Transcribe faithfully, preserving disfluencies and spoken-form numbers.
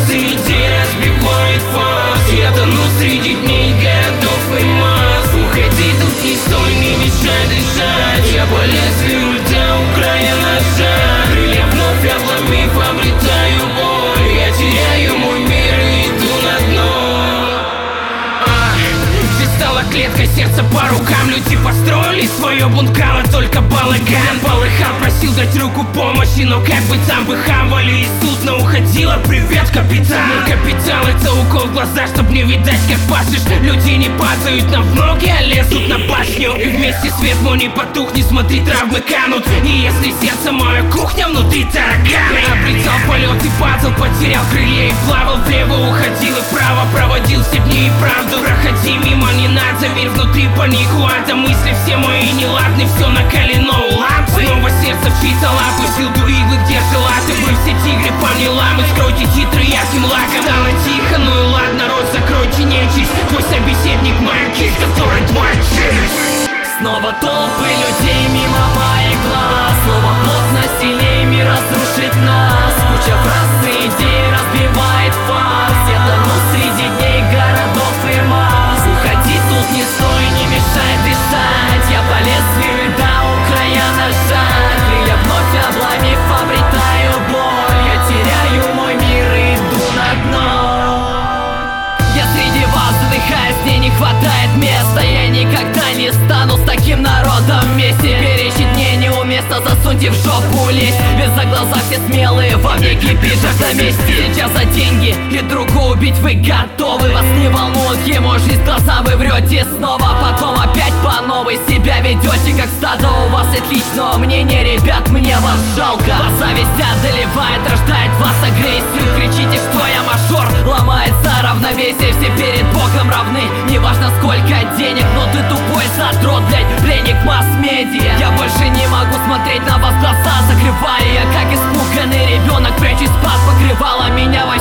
фразы идей разбивает фас. Я тону среди дней городов и масс. Уходи, тут не стой, не мешай дышать. Я по лезвию льда у края ножа. Крылья вновь обломив, обретаю боль. Я теряю мой мир и иду на дно. Здесь стала клетка, сердце по рукам. Люди построили свое бункало, только балаган полыхал, просил дать руку помощи, но как бы там выхавали из судна уходила. Привет, капитан. Мой капитал — это укол в глаза, чтоб не видать, как пашешь. Люди не падают на ноги, а лезут на башню. И вместе свет мой не потухнет, смотри, травмы канут. И если сердце моя кухня, внутри тараканы. Обретал полет и падал, потерял крылья и плавал. Влево уходил и вправо, проводил все дни и правду. Проходи мимо, не надо, мир внутри панику, ада. Мысли все мои неладны, все накалено у лампы. Снова сердце в чьи-то лапы, всюду иглы, где жила ты. Вы все тигры по мне ламы, скройте титры ярким лаком. Стало тихо, ну и ладно, рот закройте, нечисть. Твой собеседник моя кисть, который твоя челюсть. Снова толпы людей мимо моих глаз. Снова плотно сильнее разрушит нас. Куча фраз и идей разбивает фарс. Я тону среди дней городов и масс. Уходи, тут не стой, не мешай дышать. Я по лезвию льда у края ножа. Крылья вновь обломив, обретаю боль. Я теряю мой мир и иду на дно. Я среди вас задыхаюсь, мне не хватает места. Я никогда не стану с таким народом вместе. Перечить мне неуместно, засуньте в жопу лезть. Без за глаза все смелые, во мне кипит жажда мести. Сейчас за деньги и друга убить вы готовы. Вас не волнует ему жизнь, глаза вы врете снова. Потом опять по новой себя ведете, как стадо. У вас отличного мнения, ребят, мне вас жалко. Вас зависть одолевает, рождает вас агрессию. Кричите, что я мажор, ломается равновесие. Все перед Богом равны, неважно сколько денег. Но ты тупой задрот, блять, пленник масс-медиа. Я больше не могу смотреть на вас, глаза закрываю. Я как испуганный ребенок, прячусь под покрывало. Меня во